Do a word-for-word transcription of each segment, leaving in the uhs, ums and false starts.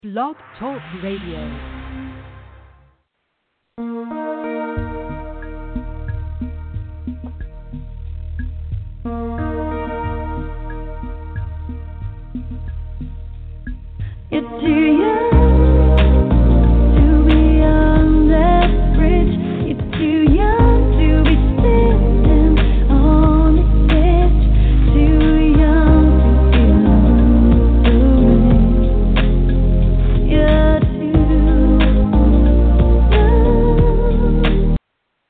Blog Talk Radio. You're too young to be on that bridge. You're too young to be sitting on the edge. Too young to feel the rain. You're too young.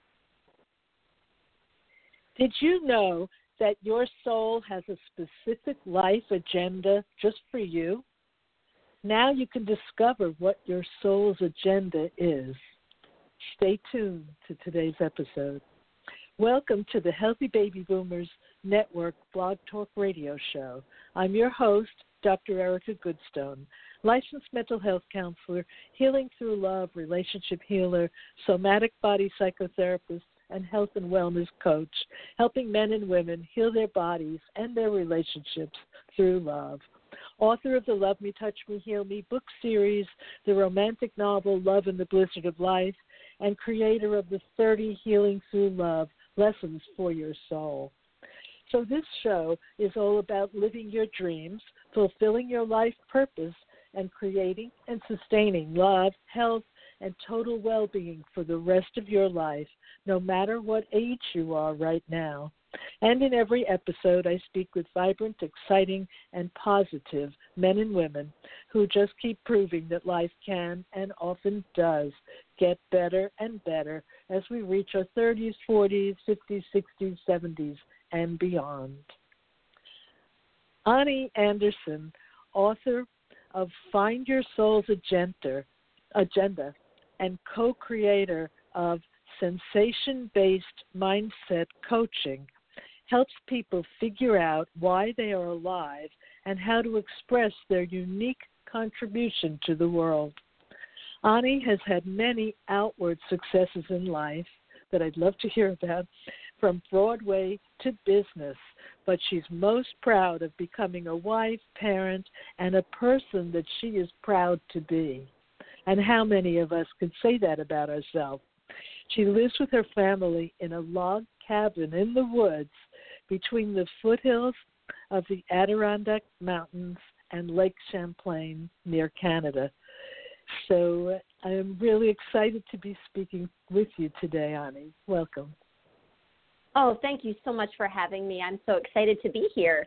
Did you know that your soul has a specific life agenda just for you? Now you can discover what your soul's agenda is. Stay tuned to today's episode. Welcome to the Healthy Baby Boomers Network Blog Talk Radio Show. I'm your host, Doctor Erica Goodstone, licensed mental health counselor, healing through love, relationship healer, somatic body psychotherapist, and health and wellness coach, helping men and women heal their bodies and their relationships through love. Author of the Love Me, Touch Me, Heal Me book series, the romantic novel Love in the Blizzard of Life, and creator of the thirty Healing Through Love Lessons for Your Soul. So this show is all about living your dreams, fulfilling your life purpose, and creating and sustaining love, health, and total well-being for the rest of your life, no matter what age you are right now. And in every episode, I speak with vibrant, exciting, and positive men and women who just keep proving that life can and often does get better and better as we reach our thirties, forties, fifties, sixties, seventies, and beyond. Ani Anderson, author of Find Your Soul's Agenda, Agenda and co-creator of Sensation-Based Mindset Coaching, helps people figure out why they are alive and how to express their unique contribution to the world. Ani has had many outward successes in life that I'd love to hear about, from Broadway to business, but she's most proud of becoming a wife, parent, and a person that she is proud to be. And how many of us could say that about ourselves? She lives with her family in a log cabin in the woods between the foothills of the Adirondack Mountains and Lake Champlain near Canada. So uh, I am really excited to be speaking with you today, Ani. Welcome. Oh, thank you so much for having me. I'm so excited to be here.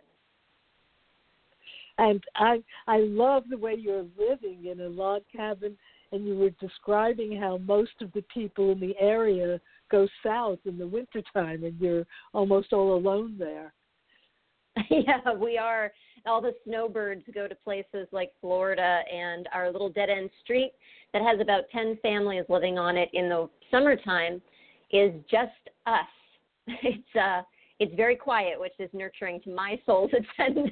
And I I love the way you're living in a log cabin, and you were describing how most of the people in the area go south in the wintertime, and you're almost all alone there. Yeah, we are. All the snowbirds go to places like Florida, and our little dead-end street that has about ten families living on it in the summertime is just us. It's uh, it's very quiet, which is nurturing to my soul's agenda.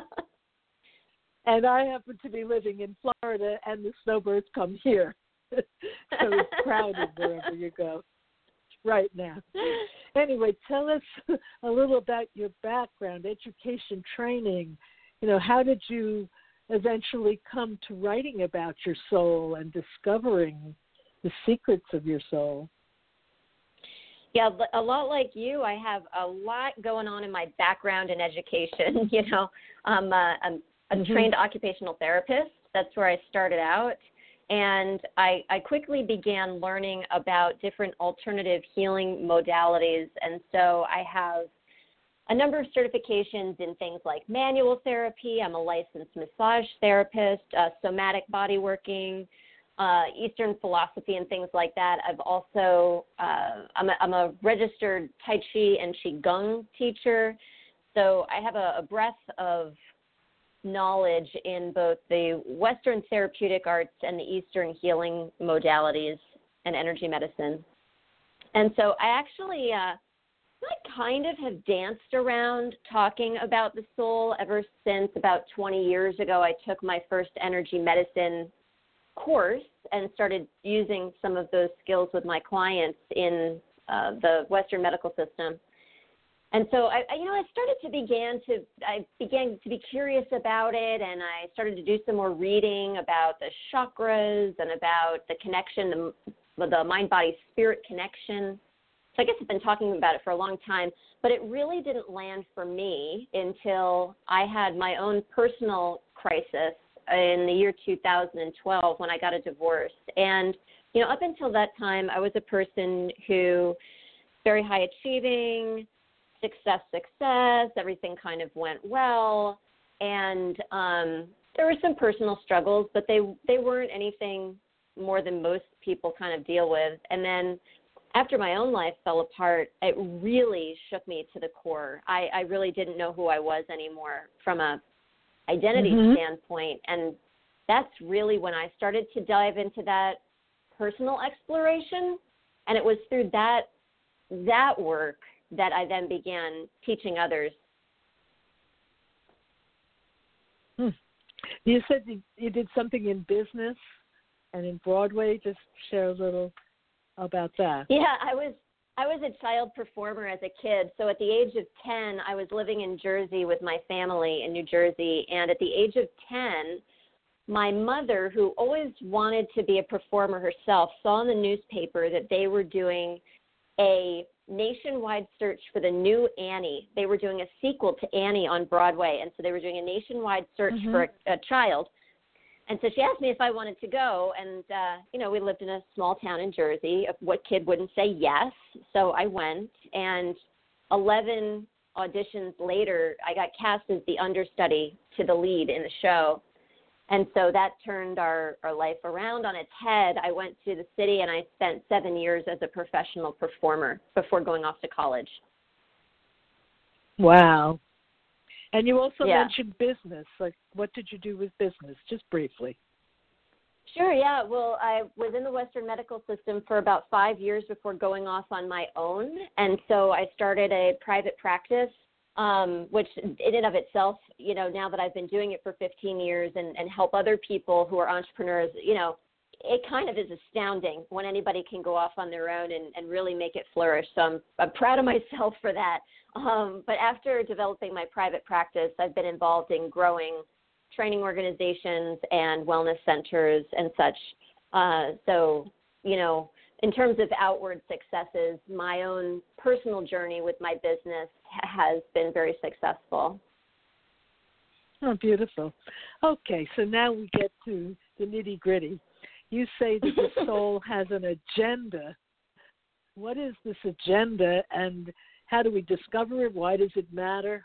And I happen to be living in Florida, and the snowbirds come here. So it's crowded wherever you go right now. Anyway, tell us a little about your background, education, training. You know, how did you eventually come to writing about your soul and discovering the secrets of your soul? Yeah, a lot like you, I have a lot going on in my background in education. You know, um, uh, I'm a mm-hmm. trained occupational therapist. That's where I started out. And I, I quickly began learning about different alternative healing modalities. And so I have a number of certifications in things like manual therapy. I'm a licensed massage therapist, uh, somatic body working, uh, Eastern philosophy, and things like that. I've also, uh, I'm, a, I'm a registered Tai Chi and Qigong teacher. So I have a, a breadth of knowledge in both the Western therapeutic arts and the Eastern healing modalities and energy medicine. And so I actually, uh, I kind of have danced around talking about the soul ever since about twenty years ago. I took my first energy medicine course and started using some of those skills with my clients in uh, the Western medical system. And so I, I, you know, I started to began to, I began to be curious about it, and I started to do some more reading about the chakras and about the connection, the, the mind-body-spirit connection. So I guess I've been talking about it for a long time, but it really didn't land for me until I had my own personal crisis in the year two thousand twelve when I got a divorce. And, you know, up until that time, I was a person who, very high achieving, success, success, everything kind of went well. And um, there were some personal struggles, but they they weren't anything more than most people kind of deal with. And then after my own life fell apart, it really shook me to the core. I, I really didn't know who I was anymore from a identity mm-hmm. standpoint. And that's really when I started to dive into that personal exploration. And it was through that that work that I then began teaching others. Hmm. You said you, you did something in business and in Broadway. Just share a little about that. Yeah, I was I was a child performer as a kid. So at the age of ten, I was living in Jersey with my family in New Jersey. And at the age of ten, my mother, who always wanted to be a performer herself, saw in the newspaper that they were doing a nationwide search for the new Annie. They were doing a sequel to Annie on Broadway, and so they were doing a nationwide search mm-hmm. for a, a child. And so she asked me if I wanted to go, and, uh, you know, we lived in a small town in Jersey. What kid wouldn't say yes? So I went, and eleven auditions later, I got cast as the understudy to the lead in the show. And so that turned our, our life around on its head. I went to the city, and I spent seven years as a professional performer before going off to college. Wow. And you also yeah. mentioned business. Like, what did you do with business? Just briefly. Sure, yeah. Well, I was in the Western medical system for about five years before going off on my own. And so I started a private practice. Um, which in and of itself, you know, now that I've been doing it for fifteen years and, and help other people who are entrepreneurs, you know, it kind of is astounding when anybody can go off on their own and, and really make it flourish. So I'm, I'm proud of myself for that. Um, but after developing my private practice, I've been involved in growing training organizations and wellness centers and such. Uh, so, you know, in terms of outward successes, my own personal journey with my business has been very successful. Oh, beautiful. Okay, so now we get to the nitty-gritty. You say that the soul has an agenda. What is this agenda, and how do we discover it? Why does it matter?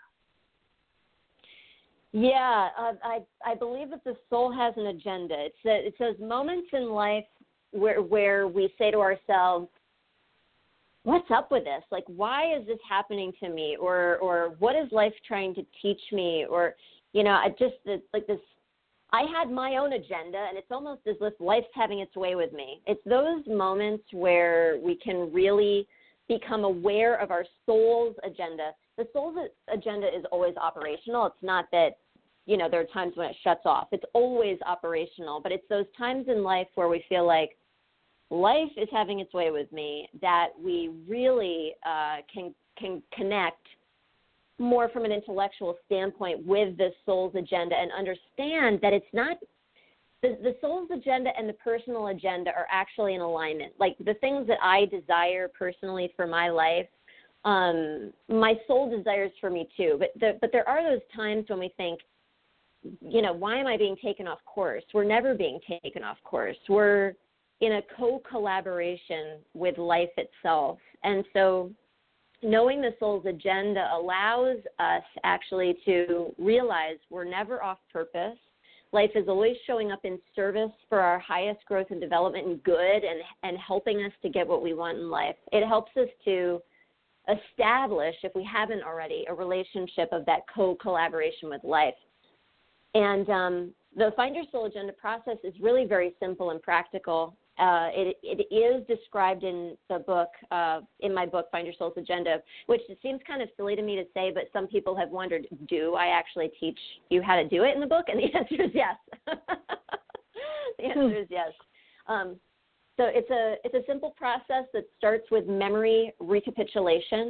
Yeah, uh, I I believe that the soul has an agenda. It's a, it's those moments in life where where we say to ourselves, what's up with this? Like, why is this happening to me? Or or what is life trying to teach me? Or, you know, I just, it's like this, I had my own agenda, and it's almost as if life's having its way with me. It's those moments where we can really become aware of our soul's agenda. The soul's agenda is always operational. It's not that, you know, there are times when it shuts off. It's always operational, but it's those times in life where we feel like life is having its way with me that we really uh, can can connect more from an intellectual standpoint with the soul's agenda and understand that it's not the, the soul's agenda and the personal agenda are actually in alignment. Like the things that I desire personally for my life, um, my soul desires for me too. But the, but there are those times when we think, you know, why am I being taken off course? We're never being taken off course. We're in a co-collaboration with life itself. And so knowing the soul's agenda allows us actually to realize we're never off purpose. Life is always showing up in service for our highest growth and development and good and, and helping us to get what we want in life. It helps us to establish, if we haven't already, a relationship of that co-collaboration with life. And um, the Find Your Soul Agenda process is really very simple and practical. Uh, it, it is described in the book, uh, in my book, Find Your Soul's Agenda, which it seems kind of silly to me to say, but some people have wondered, do I actually teach you how to do it in the book? And the answer is yes. The answer is yes. Um, so it's a it's a simple process that starts with memory recapitulation.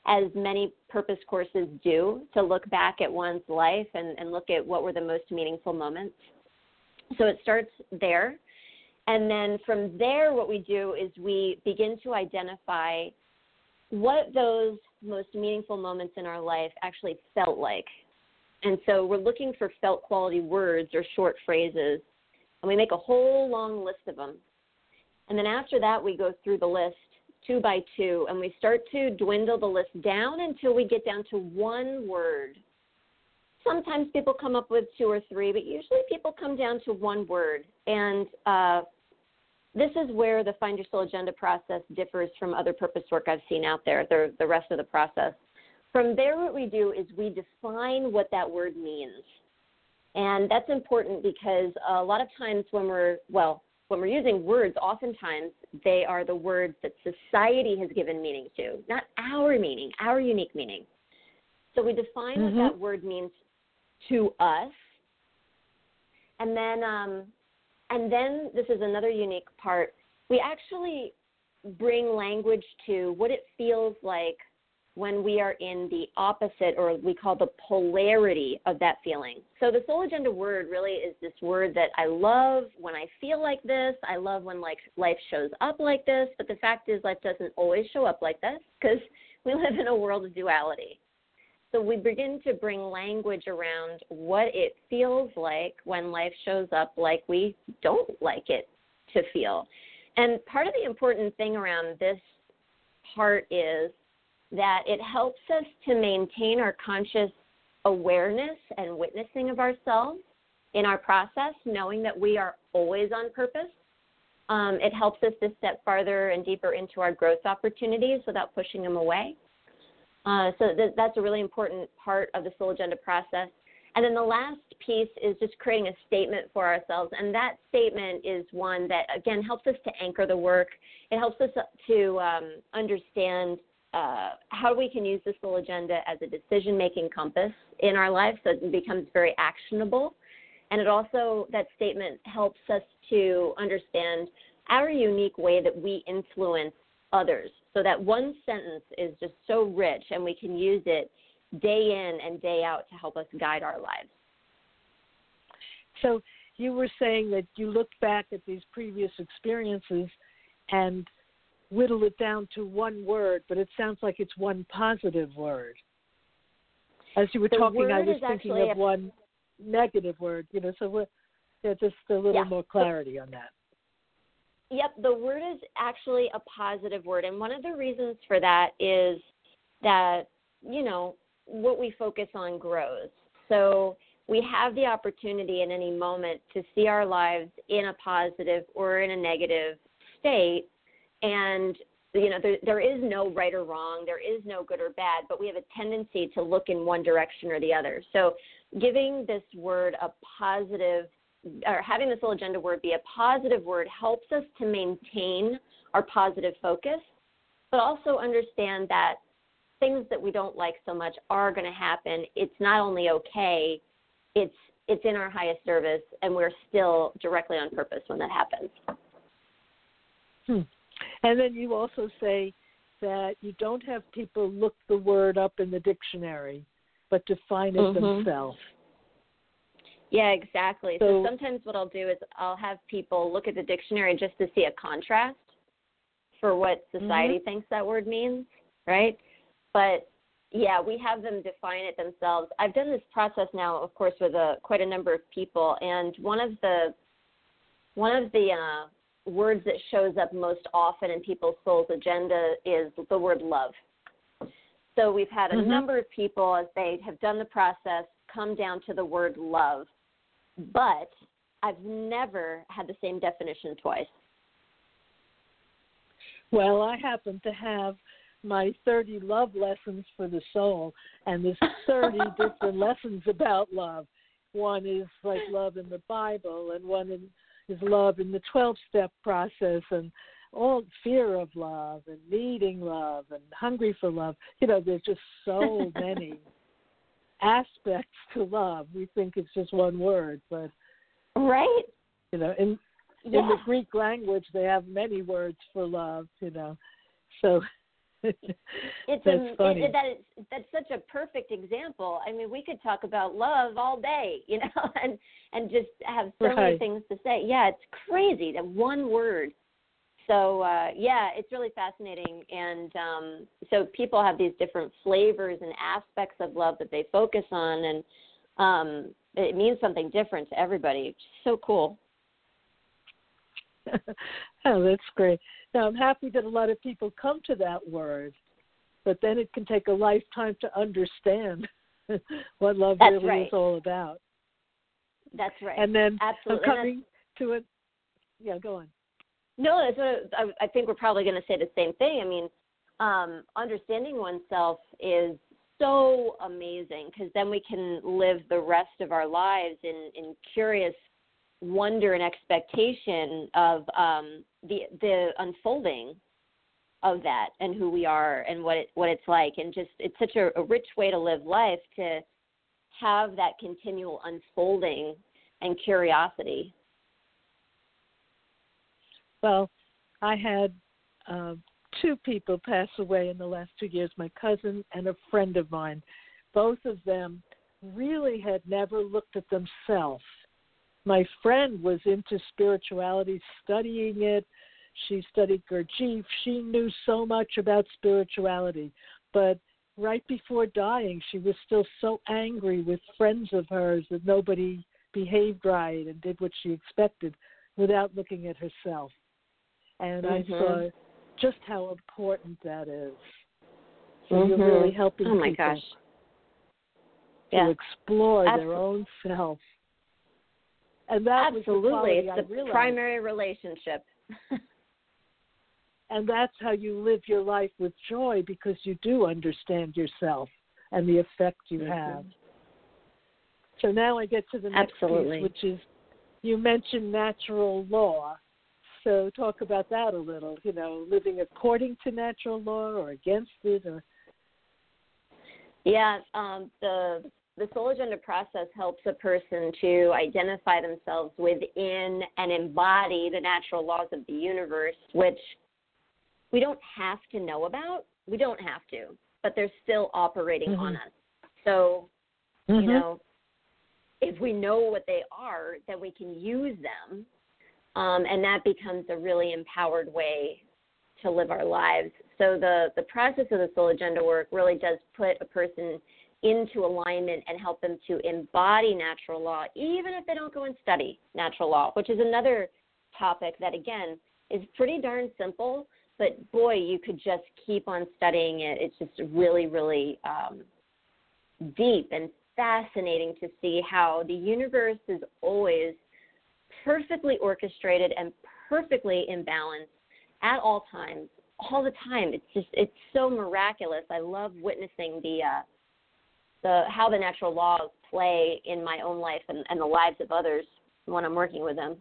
as many purpose courses do, to look back at one's life and, and look at what were the most meaningful moments. So it starts there. And then from there, what we do is we begin to identify what those most meaningful moments in our life actually felt like. And so we're looking for felt quality words or short phrases, and we make a whole long list of them. And then after that, we go through the list two by two, and we start to dwindle the list down until we get down to one word. Sometimes people come up with two or three, but usually people come down to one word. And uh, this is where the Find Your Soul Agenda process differs from other purpose work I've seen out there, the, the rest of the process. From there, what we do is we define what that word means. And that's important because a lot of times when we're, well, when we're using words, oftentimes they are the words that society has given meaning to, not our meaning, our unique meaning. So we define mm-hmm. what that word means to us. And then, um, and then this is another unique part. We actually bring language to what it feels like when we are in the opposite, or we call the polarity of that feeling. So the Soul Agenda word really is this word that I love when I feel like this. I love when like life shows up like this, but the fact is life doesn't always show up like this because we live in a world of duality. So we begin to bring language around what it feels like when life shows up like we don't like it to feel. And part of the important thing around this part is that it helps us to maintain our conscious awareness and witnessing of ourselves in our process, knowing that we are always on purpose. Um, it helps us to step farther and deeper into our growth opportunities without pushing them away. Uh, so th- that's a really important part of the Soul Agenda process. And then the last piece is just creating a statement for ourselves. And that statement is one that, again, helps us to anchor the work. It helps us to um, understand Uh, how we can use the Soul Agenda as a decision-making compass in our life so it becomes very actionable. And it also, that statement helps us to understand our unique way that we influence others. So that one sentence is just so rich, and we can use it day in and day out to help us guide our lives. So you were saying that you looked back at these previous experiences and whittle it down to one word, but it sounds like it's one positive word. As you were the talking, I was thinking of a... one negative word, you know, so we're, yeah, just a little yeah. more clarity on that. Yep, the word is actually a positive word, and one of the reasons for that is that, you know, what we focus on grows. So we have the opportunity in any moment to see our lives in a positive or in a negative state. And, you know, there, there is no right or wrong. There is no good or bad, but we have a tendency to look in one direction or the other. So giving this word a positive, or having the Soul Agenda word be a positive word helps us to maintain our positive focus, but also understand that things that we don't like so much are going to happen. It's not only okay, it's it's in our highest service, and we're still directly on purpose when that happens. Hmm. And then you also say that you don't have people look the word up in the dictionary, but define it mm-hmm. themselves. Yeah, exactly. So, so sometimes what I'll do is I'll have people look at the dictionary just to see a contrast for what society mm-hmm. thinks that word means, right? But, yeah, we have them define it themselves. I've done this process now, of course, with a, quite a number of people, and one of the one of the uh, words that shows up most often in people's soul's agenda is the word love. So we've had a mm-hmm. number of people, as they have done the process, come down to the word love. But I've never had the same definition twice. Well, I happen to have my thirty love lessons for the soul, and there's thirty different lessons about love. One is like love in the Bible, and one in is love in the twelve-step process, and all fear of love, and needing love, and hungry for love. You know, there's just so many aspects to love. We think it's just one word, but right. You know, in yeah. in the Greek language, they have many words for love. You know, so It's That's a, funny. it, that is, that's such a perfect example. I mean, we could talk about love all day, you know, and and just have so Right. many things to say. Yeah, it's crazy, that one word. So, uh, yeah, it's really fascinating. And um, so people have these different flavors and aspects of love that they focus on, and um, it means something different to everybody. It's so cool. Oh, that's great. Now, I'm happy that a lot of people come to that word, but then it can take a lifetime to understand what love That's really right. is all about. That's right. And then Absolutely. I'm And coming to it. Yeah, go on. No, that's what I, I think we're probably going to say the same thing. I mean, um, understanding oneself is so amazing, because then we can live the rest of our lives in, in curious wonder and expectation of um, the the unfolding of that and who we are and what it what it's like. And just it's such a, a rich way to live life, to have that continual unfolding and curiosity. Well, I had uh, two people pass away in the last two years, my cousin and a friend of mine. Both of them really had never looked at themselves. My friend was into spirituality, studying it. She studied Gurdjieff. She knew so much about spirituality. But right before dying, she was still so angry with friends of hers that nobody behaved right and did what she expected without looking at herself. And Mm-hmm. I saw just how important that is. So Mm-hmm. you're really helping oh my people gosh. to Yeah. explore Absolutely. their own self. And that Absolutely. was the quality It's I the realized. primary relationship. And that's how you live your life with joy, because you do understand yourself and the effect you Mm-hmm. have. So now I get to the next Absolutely. piece, which is, you mentioned natural law. So talk about that a little, you know, living according to natural law or against it. Or Yeah, um, the the Soul Agenda process helps a person to identify themselves within and embody the natural laws of the universe, which we don't have to know about. We don't have to, but they're still operating mm-hmm. on us. So, mm-hmm. you know, if we know what they are, then we can use them, um, and that becomes a really empowered way to live our lives. So the, the process of the Soul Agenda work really does put a person into alignment and help them to embody natural law, even if they don't go and study natural law, which is another topic that, again, is pretty darn simple, but boy, you could just keep on studying it. It's just really, really um, deep and fascinating to see how the universe is always perfectly orchestrated and perfectly in balance at all times, all the time. It's just, it's so miraculous. I love witnessing the, uh, the how the natural laws play in my own life and, and the lives of others when I'm working with them.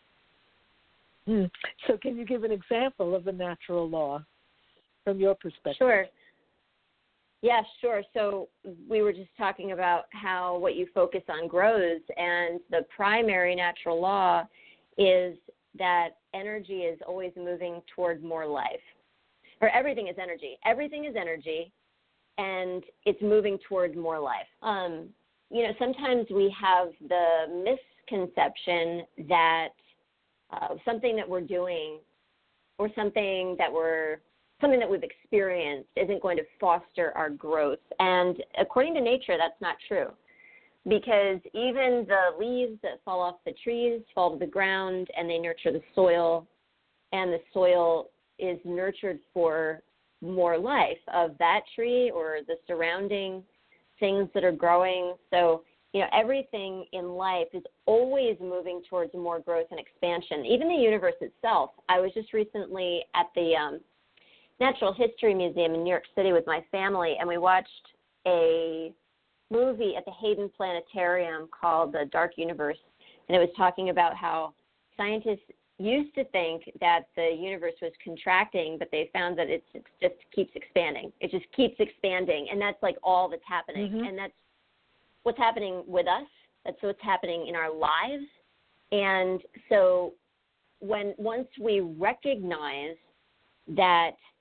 Mm. So can you give an example of a natural law from your perspective? Sure. Yeah, sure. So we were just talking about how what you focus on grows, and the primary natural law is that energy is always moving toward more life. Or everything is energy. Everything is energy, and it's moving toward more life. Um, you know, sometimes we have the misconception that uh, something that we're doing or something that we're something that we've experienced isn't going to foster our growth. And according to nature, that's not true, because even the leaves that fall off the trees fall to the ground and they nurture the soil, and the soil is nurtured for more life of that tree or the surrounding things that are growing. So, you know, everything in life is always moving towards more growth and expansion, even the universe itself. I was just recently at the um, Natural History Museum in New York City with my family, and we watched a movie at the Hayden Planetarium called The Dark Universe, and it was talking about how scientists used to think that the universe was contracting, but they found that it's, it just keeps expanding. It just keeps expanding, and that's like all that's happening, Mm-hmm. and that's what's happening with us. That's what's happening in our lives. And so when once we recognize that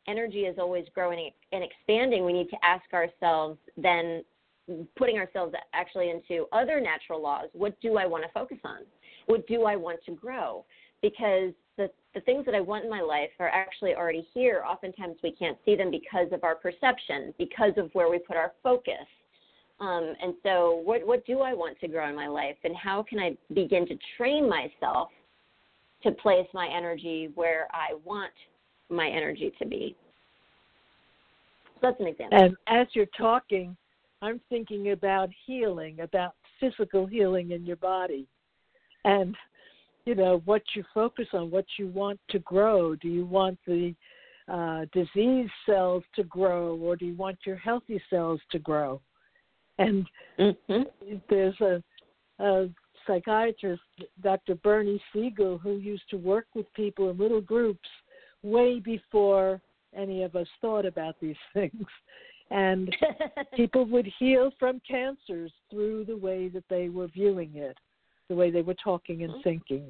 energy is always growing and expanding, we need to ask ourselves then, putting ourselves actually into other natural laws, what do I want to focus on? What do I want to grow? Because the, the things that I want in my life are actually already here. Oftentimes we can't see them because of our perception, because of where we put our focus. Um, and so what, what do I want to grow in my life, and how can I begin to train myself to place my energy where I want my energy to be? So that's an example. And as you're talking, I'm thinking about healing, about physical healing in your body. And, you know, what you focus on, what you want to grow. Do you want the uh, disease cells to grow, or do you want your healthy cells to grow? And mm-hmm. there's a, a psychiatrist, Doctor Bernie Siegel, who used to work with people in little groups way before any of us thought about these things. And people would heal from cancers through the way that they were viewing it, the way they were talking and thinking.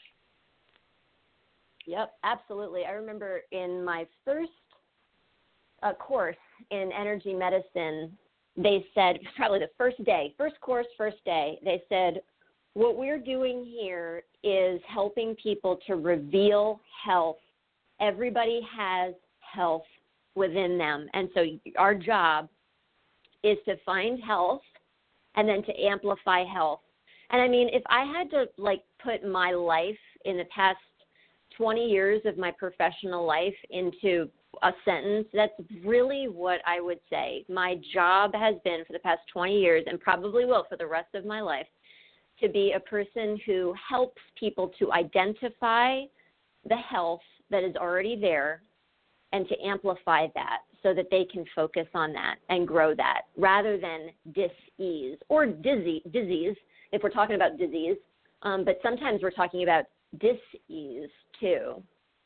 Yep, absolutely. I remember in my first uh, course in energy medicine, they said, probably the first day, first course, first day, they said, what we're doing here is helping people to reveal health. Everybody has health within them. And so our job is to find health and then to amplify health. And I mean, if I had to like put my life in the past twenty years of my professional life into a sentence, that's really what I would say. My job has been for the past twenty years, and probably will for the rest of my life, to be a person who helps people to identify the health that is already there and to amplify that so that they can focus on that and grow that, rather than dis-ease or dizzy, disease, if we're talking about disease. Um, but sometimes we're talking about dis-ease too.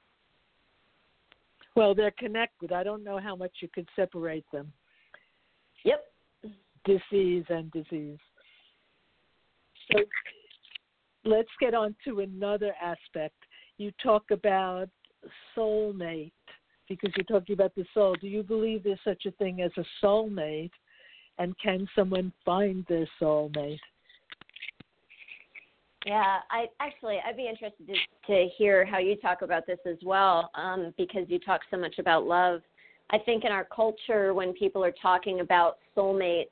Well, they're connected. I don't know how much you could separate them. Yep. Disease and disease. So let's get on to another aspect. You talk about soulmate, because you're talking about the soul. Do you believe there's such a thing as a soulmate, and can someone find their soulmate? Yeah, I actually, I'd be interested to, to hear how you talk about this as well, um, because you talk so much about love. I think in our culture, when people are talking about soulmates,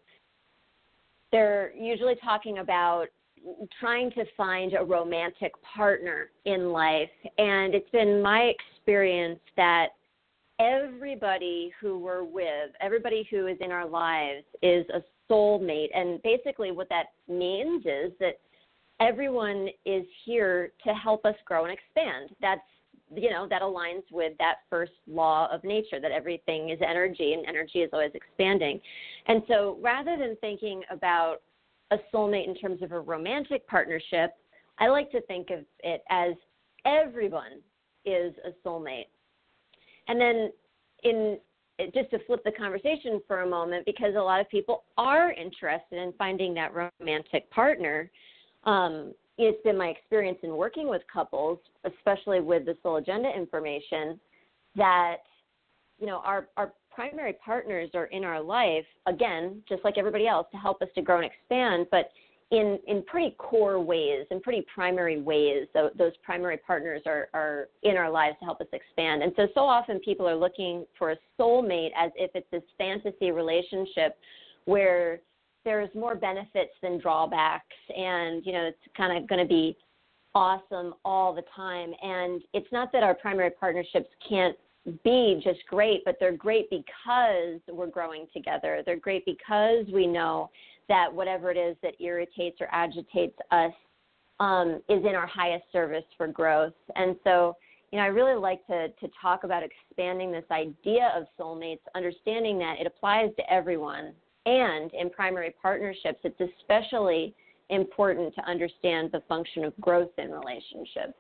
they're usually talking about trying to find a romantic partner in life. And it's been my experience that everybody who we're with, everybody who is in our lives is a soulmate. And basically what that means is that everyone is here to help us grow and expand. That's, you know, that aligns with that first law of nature, that everything is energy and energy is always expanding. And so rather than thinking about a soulmate in terms of a romantic partnership, I like to think of it as everyone is a soulmate. And then in just to flip the conversation for a moment, because a lot of people are interested in finding that romantic partner, um, it's been my experience in working with couples, especially with the Soul Agenda information, that, you know, our, our primary partners are in our life, again, just like everybody else, to help us to grow and expand, but in, in pretty core ways, in pretty primary ways. So those primary partners are, are in our lives to help us expand. And so, so often people are looking for a soulmate as if it's this fantasy relationship where there's more benefits than drawbacks, and, you know, it's kind of going to be awesome all the time. And it's not that our primary partnerships can't be just great, but they're great because we're growing together. They're great because we know that whatever it is that irritates or agitates us um, is in our highest service for growth. And so, you know, I really like to, to talk about expanding this idea of soulmates, understanding that it applies to everyone. And in primary partnerships, it's especially important to understand the function of growth in relationships.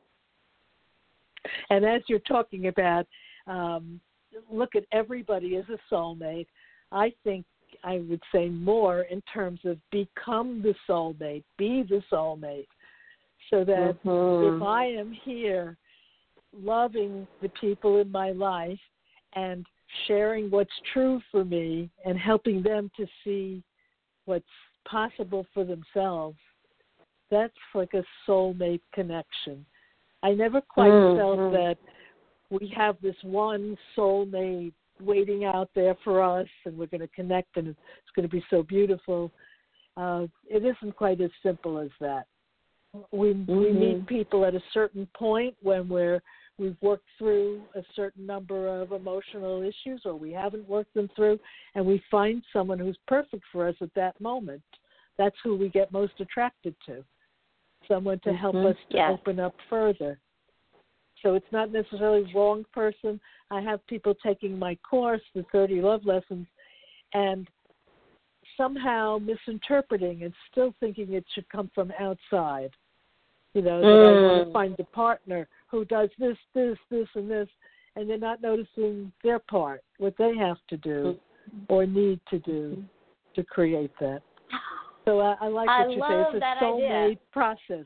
And as you're talking about, um, look at everybody as a soulmate, I think I would say more in terms of become the soulmate, be the soulmate, so that mm-hmm. if I am here loving the people in my life and sharing what's true for me and helping them to see what's possible for themselves, that's like a soulmate connection. I never quite mm-hmm. felt that we have this one soulmate waiting out there for us and we're going to connect and it's going to be so beautiful. Uh, it isn't quite as simple as that. We mm-hmm. we meet people at a certain point when we're we've worked through a certain number of emotional issues or we haven't worked them through, and we find someone who's perfect for us at that moment. That's who we get most attracted to, someone to help mm-hmm. us to yes. open up further. So it's not necessarily the wrong person. I have people taking my course, the thirty Love Lessons, and somehow misinterpreting and still thinking it should come from outside. You know, that mm. I want to find a partner who does this, this, this, and this, and they're not noticing their part, what they have to do or need to do to create that. So I, I like what I you love say. It's that a soulmate idea. process.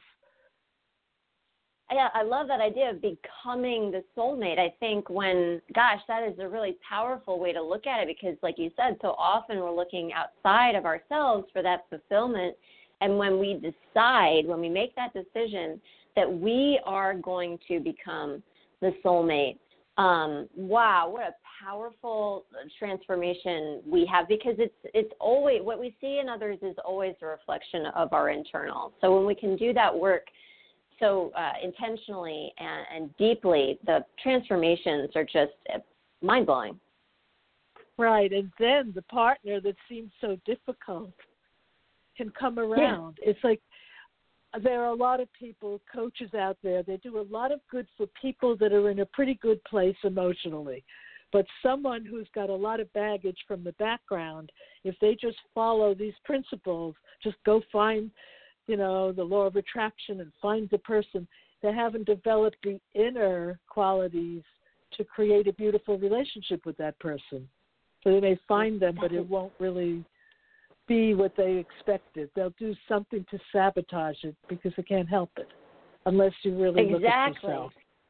Yeah, I love that idea of becoming the soulmate. I think when, gosh, that is a really powerful way to look at it because, like you said, so often we're looking outside of ourselves for that fulfillment. And when we decide, when we make that decision that we are going to become the soulmate, um, wow, what a powerful transformation we have because it's it's always, what we see in others is always a reflection of our internal. So when we can do that work so uh, intentionally and, and deeply, the transformations are just mind-blowing. Right, and then the partner that seems so difficult can come around. Yeah. It's like there are a lot of people, coaches out there, they do a lot of good for people that are in a pretty good place emotionally. But someone who's got a lot of baggage from the background, if they just follow these principles, just go find, you know, the law of attraction and find the person, they haven't developed the inner qualities to create a beautiful relationship with that person. So they may find them, but it won't really be what they expected. They'll do something to sabotage it because they can't help it unless you really exactly. look at yourself.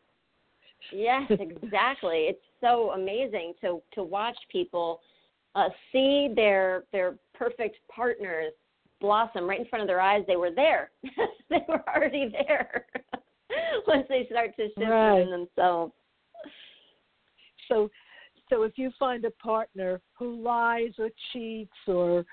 Yes, exactly. It's so amazing to, to watch people uh, see their their perfect partners blossom right in front of their eyes. They were there. They were already there once they start to shift right. within themselves. So, so if you find a partner who lies or cheats or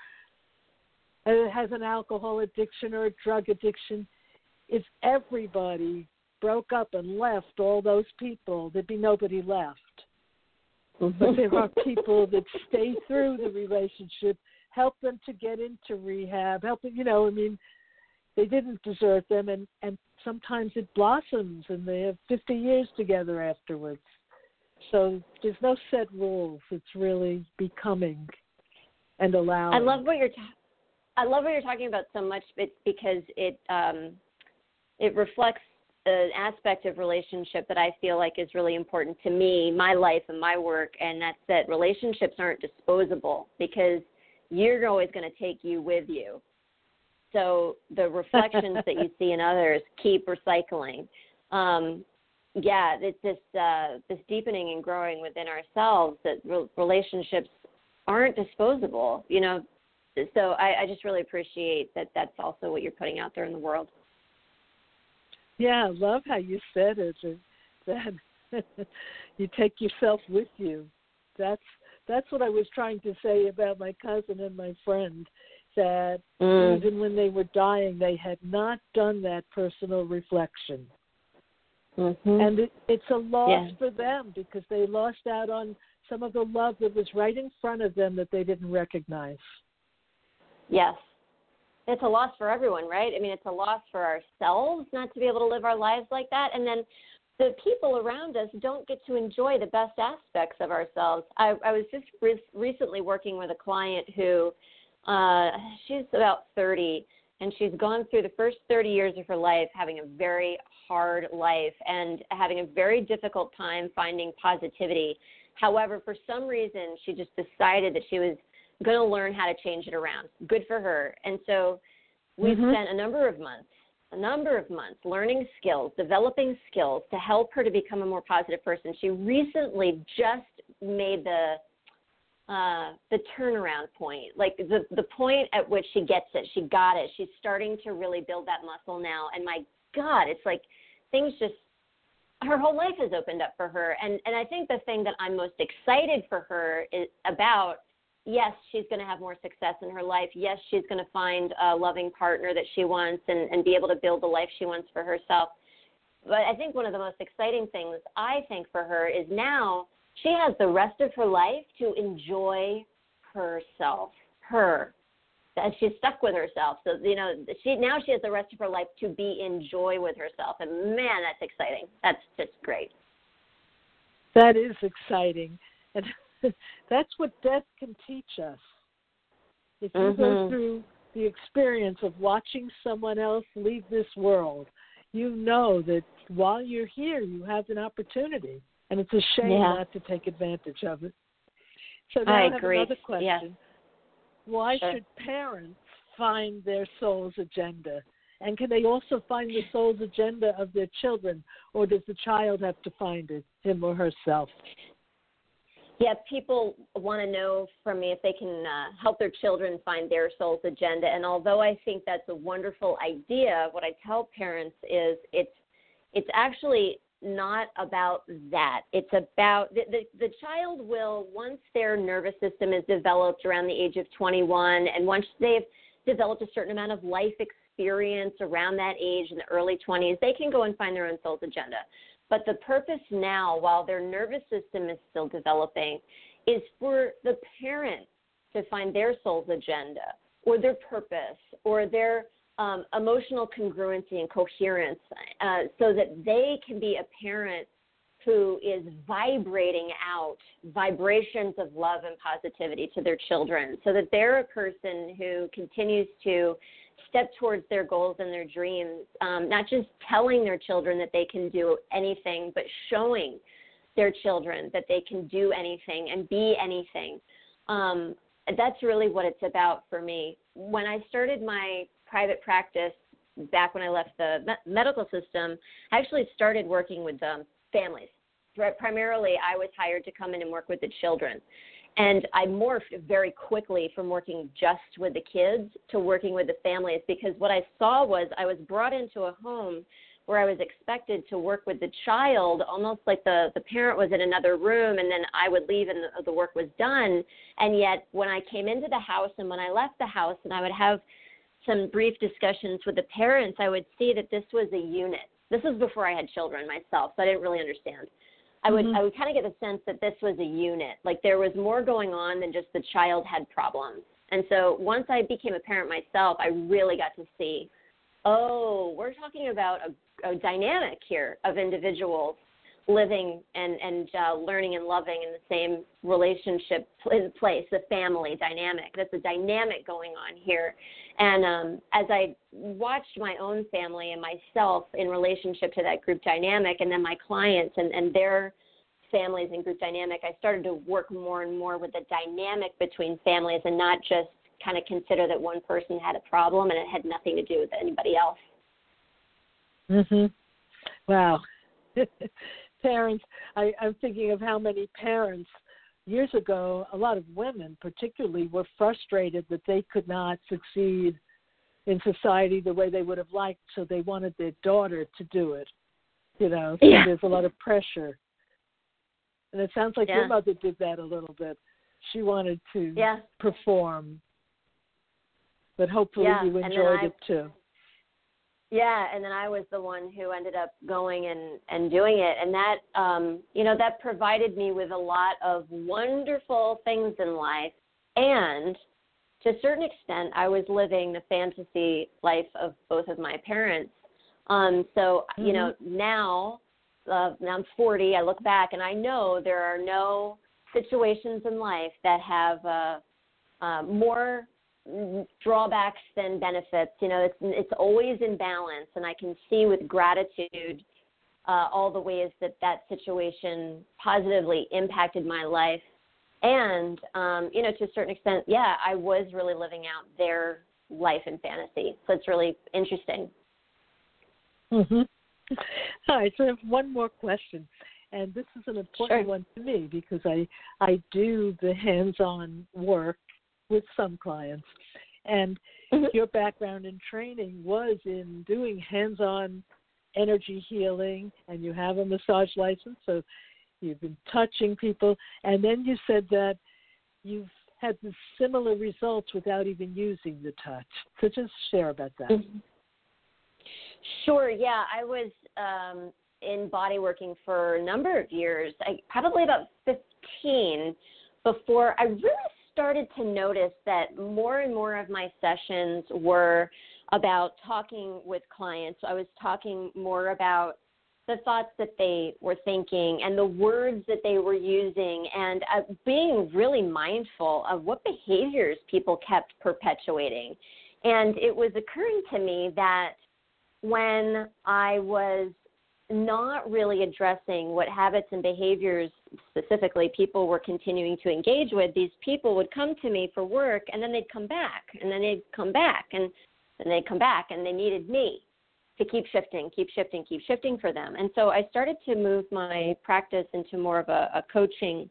has an alcohol addiction or a drug addiction, if everybody broke up and left all those people, there'd be nobody left. Mm-hmm. But there are people that stay through the relationship, help them to get into rehab, help them, you know, I mean, they didn't desert them, and, and sometimes it blossoms, and they have fifty years together afterwards. So there's no set rules. It's really becoming and allowing. I love what you're ta- I love what you're talking about so much. It's because it um, it reflects an aspect of relationship that I feel like is really important to me, my life and my work, and that's that relationships aren't disposable because you're always going to take you with you. So the reflections that you see in others keep recycling. Um, yeah, it's this uh, this deepening and growing within ourselves that re- relationships aren't disposable, you know. So I, I just really appreciate that that's also what you're putting out there in the world. Yeah, I love how you said it, that you take yourself with you. That's that's what I was trying to say about my cousin and my friend, that mm. even when they were dying, they had not done that personal reflection. Mm-hmm. And it, it's a loss yeah. for them because they lost out on some of the love that was right in front of them that they didn't recognize. Yes. It's a loss for everyone, right? I mean, it's a loss for ourselves not to be able to live our lives like that. And then the people around us don't get to enjoy the best aspects of ourselves. I, I was just re- recently working with a client who, uh, she's about thirty, and she's gone through the first thirty years of her life having a very hard life and having a very difficult time finding positivity. However, for some reason, she just decided that she was going to learn how to change it around. Good for her. And so we've mm-hmm. spent a number of months, a number of months learning skills, developing skills to help her to become a more positive person. She recently just made the uh, the turnaround point, like the the point at which she gets it, she got it. She's starting to really build that muscle now, and my God, it's like things just. Her whole life has opened up for her, and and I think the thing that I'm most excited for her is about. Yes, she's going to have more success in her life. Yes, she's going to find a loving partner that she wants and, and be able to build the life she wants for herself. But I think one of the most exciting things, I think, for her is now she has the rest of her life to enjoy herself, her. As she's stuck with herself. So, you know, she now she has the rest of her life to be in joy with herself. And, man, that's exciting. That's just great. That is exciting. And that's what death can teach us. If you mm-hmm. go through the experience of watching someone else leave this world, you know that while you're here, you have an opportunity. And it's a shame yeah. not to take advantage of it. So now I, I have agree. another question. Yes. Why sure. should parents find their soul's agenda? And can they also find the soul's agenda of their children, or does the child have to find it, him or herself? Yeah, people want to know from me if they can uh, help their children find their soul's agenda. And although I think that's a wonderful idea, what I tell parents is it's it's actually not about that. It's about the, the, the child will, once their nervous system is developed around the age of twenty-one, and once they've developed a certain amount of life experience around that age in the early twenties, they can go and find their own soul's agenda. But the purpose now, while their nervous system is still developing, is for the parent to find their soul's agenda or their purpose or their um, emotional congruency and coherence uh, so that they can be a parent who is vibrating out vibrations of love and positivity to their children, so that they're a person who continues to step towards their goals and their dreams, um, not just telling their children that they can do anything, but showing their children that they can do anything and be anything. Um, that's really what it's about for me. When I started my private practice back when I left the me- medical system, I actually started working with um, families. Primarily, I was hired to come in and work with the children. And I morphed very quickly from working just with the kids to working with the families, because what I saw was I was brought into a home where I was expected to work with the child, almost like the, the parent was in another room, and then I would leave and the, the work was done. And yet when I came into the house and when I left the house and I would have some brief discussions with the parents, I would see that this was a unit. This was before I had children myself, so I didn't really understand. I would mm-hmm. I would kind of get the sense that this was a unit, like there was more going on than just the child had problems. And so once I became a parent myself, I really got to see, oh, we're talking about a, a dynamic here of individuals living and, and uh, learning and loving in the same relationship place, the family dynamic. That's a dynamic going on here. And um, as I watched my own family and myself in relationship to that group dynamic, and then my clients and, and their families and group dynamic, I started to work more and more with the dynamic between families and not just kind of consider that one person had a problem and it had nothing to do with anybody else. Mhm. Wow. Parents, I, I'm thinking of how many parents years ago, a lot of women particularly, were frustrated that they could not succeed in society the way they would have liked, so they wanted their daughter to do it. You know, so yeah. there's a lot of pressure. And it sounds like yeah. your mother did that a little bit. She wanted to yeah. perform, but hopefully yeah. you enjoyed it too. Yeah, and then I was the one who ended up going and, and doing it. And that, um, you know, that provided me with a lot of wonderful things in life. And to a certain extent, I was living the fantasy life of both of my parents. Um, so, mm-hmm. you know, now, uh, now I'm forty, I look back and I know there are no situations in life that have uh, uh, more drawbacks than benefits. You know, it's it's always in balance, and I can see with gratitude uh, all the ways that that situation positively impacted my life. And, um, you know, to a certain extent, yeah, I was really living out their life in fantasy. So it's really interesting. Mm-hmm. All right, so I have one more question. And this is an important Sure. one to me because I, I do the hands-on work with some clients. And Mm-hmm. your background in training was in doing hands-on energy healing, and you have a massage license, so you've been touching people. And then you said that you've had the similar results without even using the touch. So just share about that. Mm-hmm. Sure, yeah. I was um, in body working for a number of years, I, probably about fifteen, before I really started to notice that more and more of my sessions were about talking with clients. I was talking more about the thoughts that they were thinking and the words that they were using, and uh, being really mindful of what behaviors people kept perpetuating. And it was occurring to me that when I was not really addressing what habits and behaviors specifically people were continuing to engage with, these people would come to me for work, and then they'd come back, and then they'd come back, and then they'd come back, and they needed me to keep shifting, keep shifting, keep shifting for them. And so I started to move my practice into more of a, a coaching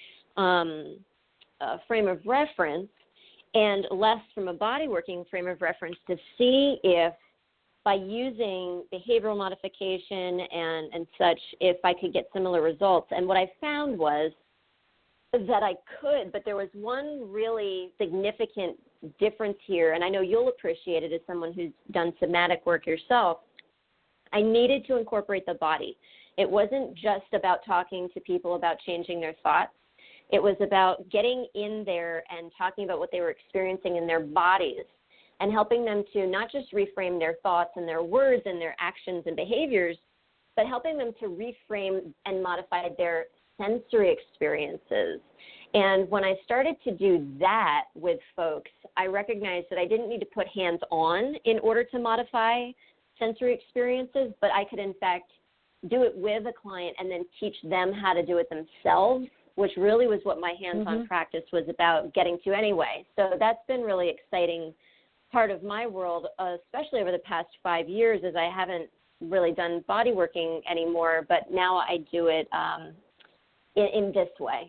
um, uh, frame of reference, and less from a body working frame of reference, to see if by using behavioral modification and, and such, if I could get similar results. And what I found was that I could, but there was one really significant difference here, and I know you'll appreciate it as someone who's done somatic work yourself. I needed to incorporate the body. It wasn't just about talking to people about changing their thoughts. It was about getting in there and talking about what they were experiencing in their bodies, and helping them to not just reframe their thoughts and their words and their actions and behaviors, but helping them to reframe and modify their sensory experiences. And when I started to do that with folks, I recognized that I didn't need to put hands on in order to modify sensory experiences, but I could, in fact, do it with a client and then teach them how to do it themselves, which really was what my hands-on Mm-hmm. practice was about getting to anyway. So that's been really exciting part of my world, uh, especially over the past five years, as I haven't really done body working anymore, but now I do it um, in, in this way.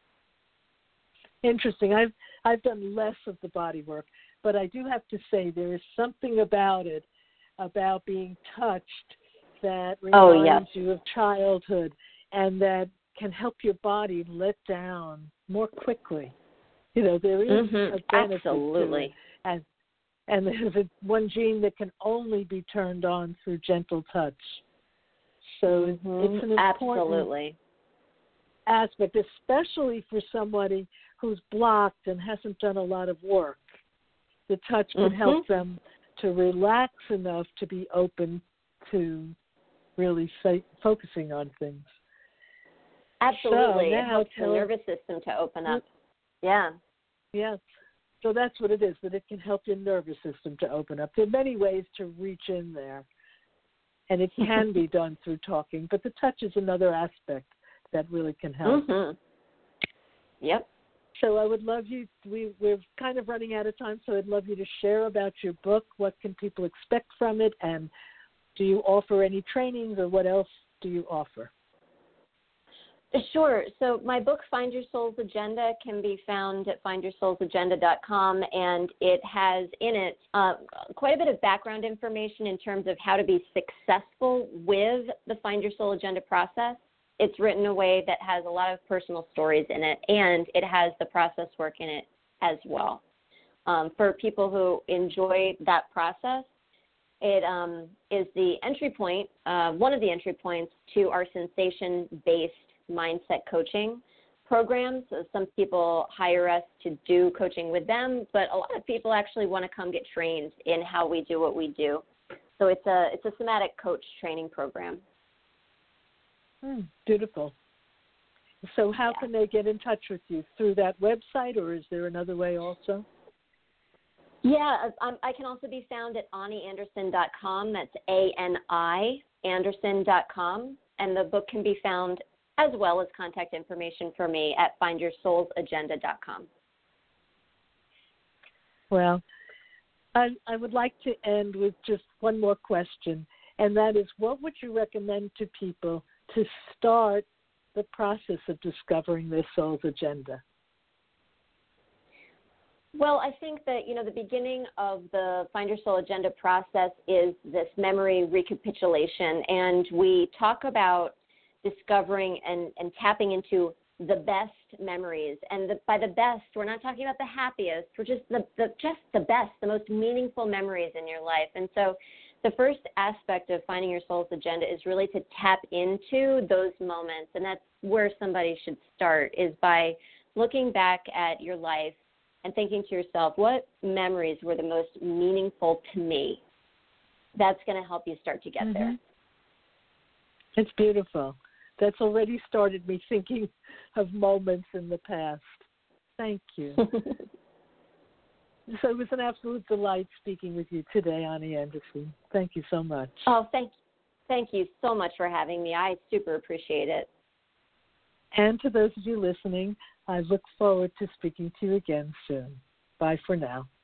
Interesting. I've I've done less of the body work, but I do have to say there is something about it, about being touched, that reminds Oh, yes. you of childhood, and that can help your body let down more quickly. You know, there is Mm-hmm. a benefit Absolutely. to it, and and there's a, one gene that can only be turned on through gentle touch. So Mm-hmm. it's an important Absolutely. aspect, especially for somebody who's blocked and hasn't done a lot of work. The touch can Mm-hmm. help them to relax enough to be open to really say, focusing on things. Absolutely. So it now helps the tell- nervous system to open up. Yeah. Yes. So that's what it is, that it can help your nervous system to open up. There are many ways to reach in there, and it can be done through talking, but the touch is another aspect that really can help. Mm-hmm. Yep. So I would love you, we, we're kind of running out of time, so I'd love you to share about your book. What can people expect from it, and do you offer any trainings, or what else do you offer? Sure. So my book, Find Your Soul's Agenda, can be found at find your soul's agenda dot com, and it has in it uh, quite a bit of background information in terms of how to be successful with the Find Your Soul Agenda process. It's written in a way that has a lot of personal stories in it, and it has the process work in it as well. Um, for people who enjoy that process, it um, is the entry point, uh, one of the entry points to our sensation-based mindset coaching programs. So some people hire us to do coaching with them, but a lot of people actually want to come get trained in how we do what we do. So it's a it's a somatic coach training program. Hmm, beautiful. So how Yeah. can they get in touch with you? Through that website, or is there another way also? Yeah, um, I can also be found at ani anderson dot com. That's A N I Anderson dot com. And the book can be found, as well as contact information for me, at find your soul's agenda dot com. Well, I, I would like to end with just one more question, and that is, what would you recommend to people to start the process of discovering their soul's agenda? Well, I think that, you know, the beginning of the Find Your Soul Agenda process is this memory recapitulation, and we talk about discovering and, and tapping into the best memories. And the, by the best, we're not talking about the happiest, we're just the, the just the best, the most meaningful memories in your life. And so the first aspect of finding your soul's agenda is really to tap into those moments, and that's where somebody should start, is by looking back at your life and thinking to yourself, what memories were the most meaningful to me? That's going to help you start to get mm-hmm. there. It's beautiful. That's already started me thinking of moments in the past. Thank you. So it was an absolute delight speaking with you today, Ani Anderson. Thank you so much. Oh, thank, thank you so much for having me. I super appreciate it. And to those of you listening, I look forward to speaking to you again soon. Bye for now.